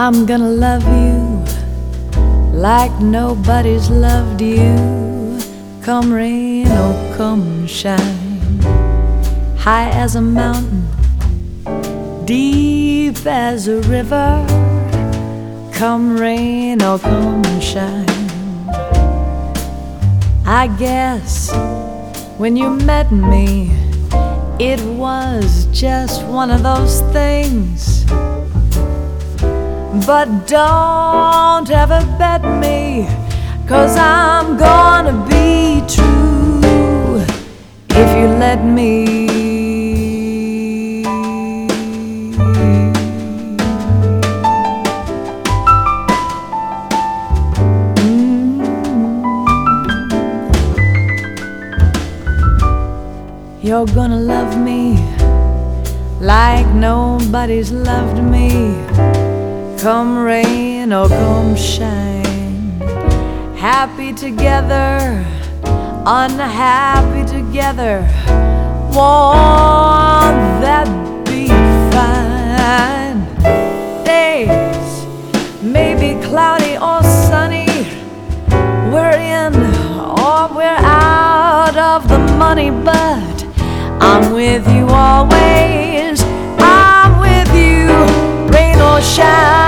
I'm gonna love you like nobody's loved you. Come rain or come shine, high as a mountain, deep as a river. Come rain or come shine. I guess when you met me, it was just one of those things. But don't ever bet me, 'cause I'm gonna be true if you let me. You're gonna love me like nobody's loved me. Come rain or come shine, happy together, unhappy together. Won't that be fine? Days may be cloudy or sunny, we're in or we're out of the money, but I'm with you always. I'm with you, rain or shine.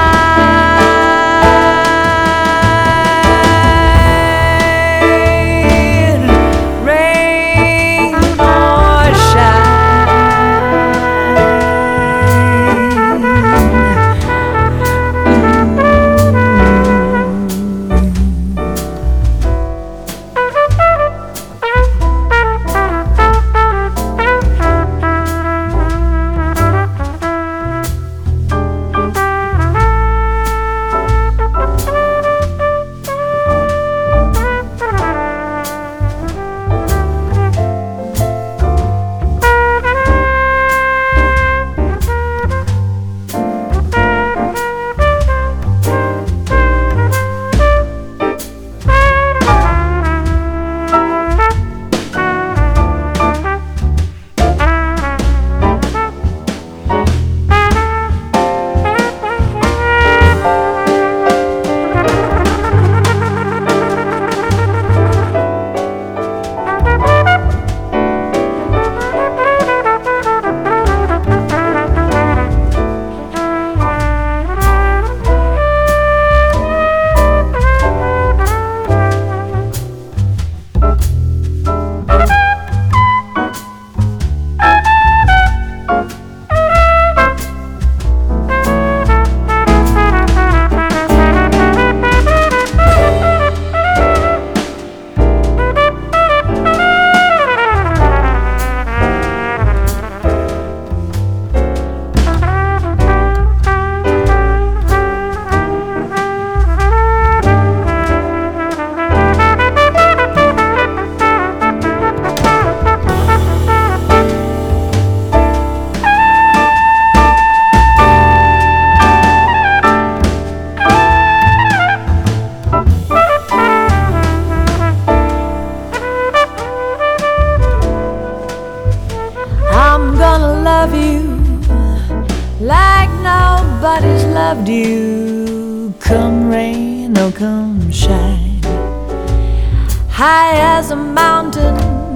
I'm gonna love you like nobody's loved you. Come rain or come shine, high as a mountain,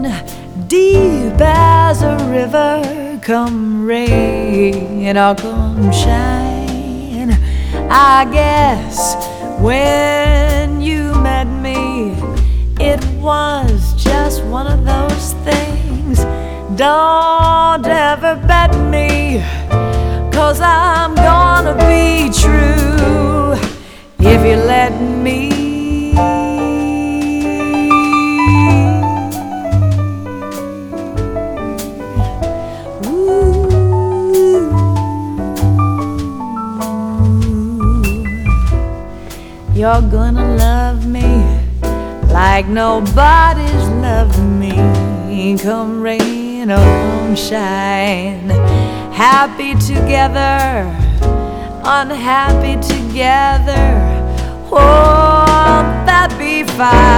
deep as a river. Come rain or come shine. I guess when you met me, it was just one of those things. Don't ever bet me, 'cause I'm gonna be true if you let me. Ooh. You're gonna love me like nobody's loved me. Come rain or come shine, happy together, unhappy together. Won't that be fine?